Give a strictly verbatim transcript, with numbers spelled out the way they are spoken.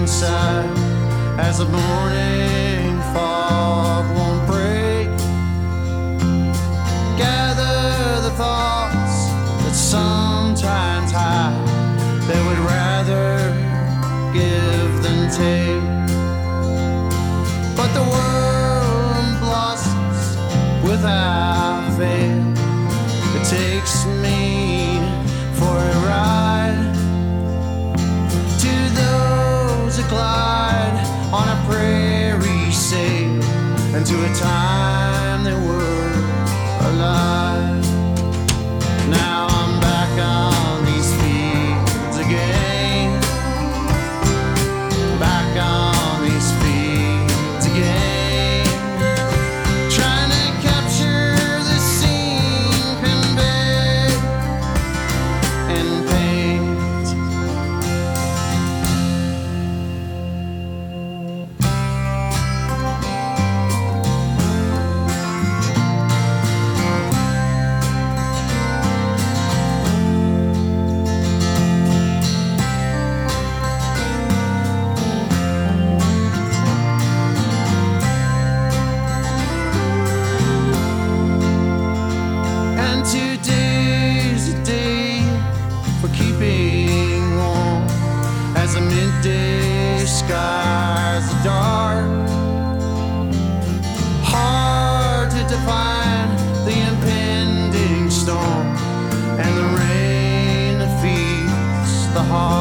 inside as the morning fog won't break. Gather the thoughts that sometimes hide, they would rather give than take. But the world blossoms without fail. It takes me for a ride to those that glide on a prairie sail, and to a time they were alive. Now I'm back on these fields again, back on these fields again, trying to capture the scene, convey and paint. And today's a day for keeping warm as the midday skies are dark. Hard to define the impending storm and the rain that feeds the heart.